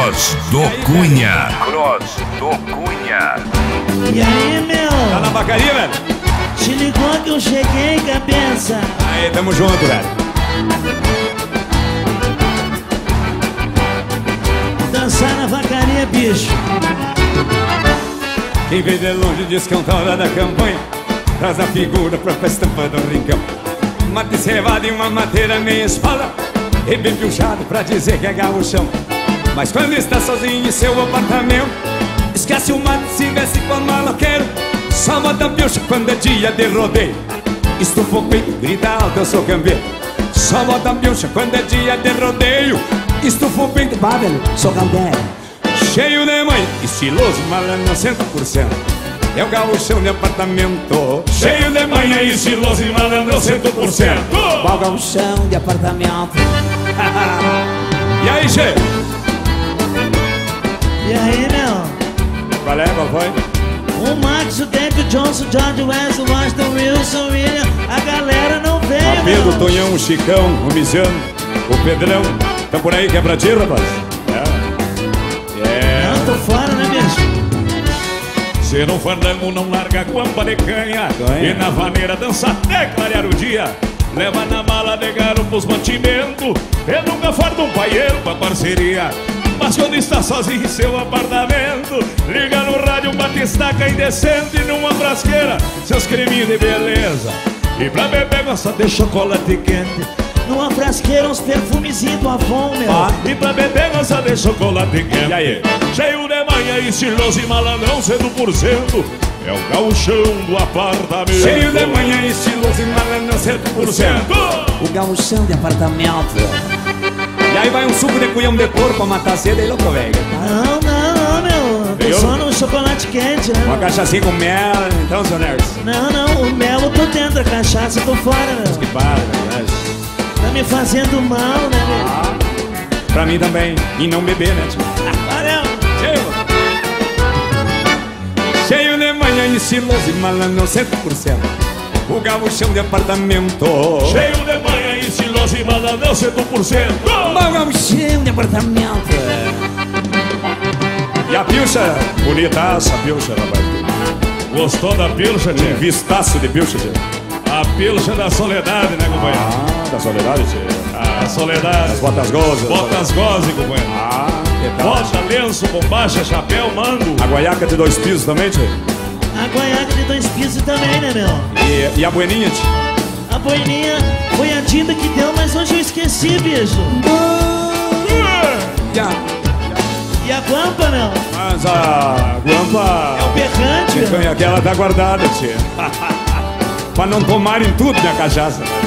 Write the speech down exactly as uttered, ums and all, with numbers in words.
Cross do Cunha. Cross do Cunha. E aí, meu? Tá na vacaria, velho? Te ligou que eu cheguei, cabeça. Aí, tamo junto, velho. Dançar na vacaria, bicho. Quem veio de longe diz que é um hora da campanha, traz a figura pra festa do rincão. Mate cevado e uma mateira meia espalda, e bem puxado pra dizer que é gaúchão. Mas quando está sozinho em seu apartamento, esquece o mato, se veste com maloqueiro. Só bota piocha quando é dia de rodeio. Estufa o peito, grita alto, eu sou campeão. Só bota piocha quando é dia de rodeio. Estufa o peito, Bah, velho, sou galdeiro. cheio de mãe, estiloso, malandro, cem por cento. É o gaúchão de apartamento. Cheio de manhã, estiloso e malandro, cem por cento. Qual galchão de apartamento? E aí, cheio? E aí, meu? Qual é, qual foi? O Max, o Deck, o Johnson, George West, o Washington, Wilson, William. A galera não veio, A Pedro, meu. o Tonhão, o Chicão, o Miziano, o Pedrão. Tá por aí que é pra ti, rapaz? É. É. Não, tô fora, né, bicho? Se no fandango não larga a guampa de canha, Ganha. e na vaneira dança até clarear o dia. Leva na mala de garopos mantimento, e nunca farda um paieiro pra parceria. Mas quando está sozinho em seu apartamento, liga no rádio um batistaca indecente numa frasqueira, seus creminhos de beleza. E pra beber gosta de chocolate quente, Numa frasqueira, uns perfumezinhos do Avon, meu. Ah. e pra beber gosta de chocolate quente. E aí? Cheio de manhã, estiloso e malandrão, cento por cento. É o gauchão do apartamento. Cheio de manhã, estiloso e malandro, cem por cento. O gauchão de apartamento. E aí vai um suco de cunhão de porco pra matar a sede e louco, velho. Não, não, não, meu. Tô Eu? só no chocolate quente, né? Uma meu? cachaçinha com mel, então, seu Nerds. Não, não, o mel eu tô dentro, a cachaça eu tô fora, meu. Que para, verdade. Tá me fazendo mal, né, meu? Ah, pra mim também. E não beber, né, tio? Valeu! Cheio. Cheio de manhã, estiloso e malandro, cem por cento. O gaúchão de apartamento. Cheio de manhã, estiloso e malandrão, cento por cento. Gauchão de apartamento. E a pilcha, bonitaça a pilcha, rapaz. Gostou da pilcha, Um tia? vistaço de pilcha, tio. A pilcha da soledade, né, companheiro? Ah, da soledade, tio. A soledade. As botas gozas. Botas goze, companheiro. Ah, que tal? Bota, lenço, bombacha, chapéu, mando. A guaiaca de dois pisos também, tio. A guaiaca de dois pisos também, né, meu? E, e a bueninha, tio. A boininha foi a Dinda que deu, mas hoje eu esqueci, bicho. E a, E a guampa, meu? mas a guampa... É o berrante, meu. Então, aquela tá guardada, tia. Pra não tomarem tudo minha cachaça.